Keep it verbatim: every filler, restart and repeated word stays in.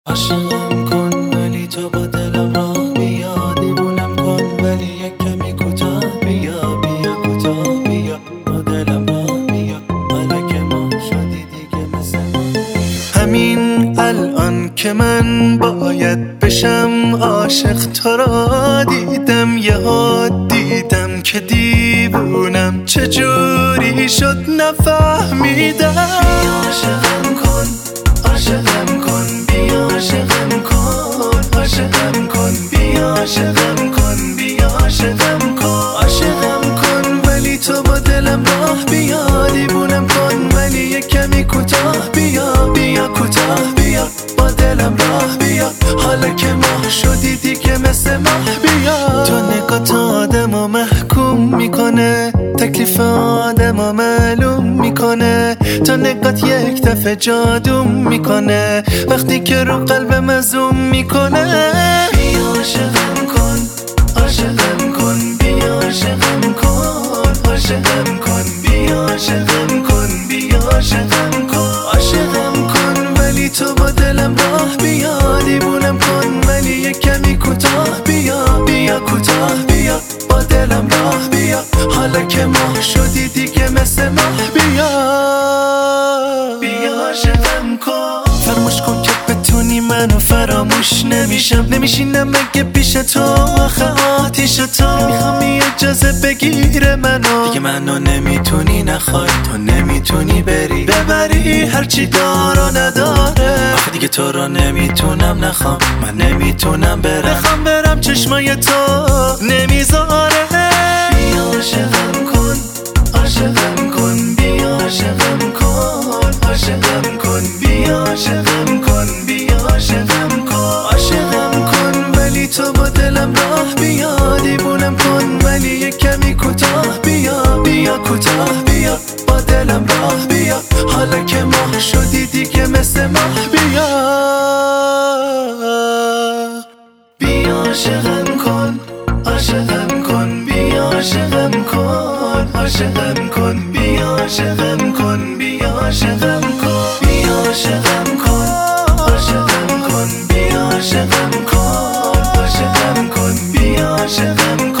عاشقم کن ولی تو با دلم راه بیا، دیوونم کن ولی یک کمی کوتاه بیا، بیا کوتاه بیا با دلم راه بیا، حالا که ما شدی دیگه مثل همین الان که من باید بشم عاشق. تو را دیدم یه حد دیدم که دیوونم چجوری شد نفهمیدم. عاشقم کن عاشقم کن بیا، عاشقم کن عاشقم کن بیا، عاشقم کن بیا، عاشقم کن عاشقم کن ولی تو با دلم راه بیا، دیوونم کن ولی یه کمی کوتاه بیا، بیا کوتاه بیا با دلم راه بیا، حالا که ماه شدی دیگه مثل ماه بیا. تو نگات آدمو محکوم میکنه، تکلیف آدمو معلوم میکنه، تو نگات یک دفعه جادوم میکنه، وقتی که رو قلبم زوم میکنه. بیا عاشقم کن عاشقم کن بیا، عاشقم کن عاشقم کن بیا، عاشقم کن بیا، عاشقم کن عاشقم کن ولی تو با دلم راه بیا، دیوونم کن ولی یه کمی کوتاه بیا، بیا کوتاه بیا با دلم راه بیا، حالا که ماه شدی دیگه مثل ماه بیا. بیا عاشقم کن فراموش کن که بتونی منو فراموش نمیشم، نمیشینم مگه پیش تو آخه آتیش تو، میخوام اجازه بگیره منو، دیگه منو نمیتونی نخوای، تو نمیتونی بری ببری هرچی دارا نداره، آخه دیگه تو رو نمیتونم نخوام، من نمیتونم برم، بخوام برم چشمای تو نمیذاره. بیا عاشقم کن عاشقم کن بیا، عاشقم کن عاشقم کن بیا، عاشقم کن بیا، عاشقم کن عاشقم کن ولی تو با دلم راه بیا، دیوونم کن ولی یه کمی کوتاه بیا، بیا کوتاه بیا با دلم راه بیا، حالا که ماه شدی دیگه مثل ماه بیا. بیا عاشقم کن عاشقم کن بیا، عاشقم کن عاشقم کن بیا، عاشقم کن بیا، عاشقم کن بیا، عاشقم کن عاشقم کن بیا، عاشقم کن عاشقم کن بیا، عاشقم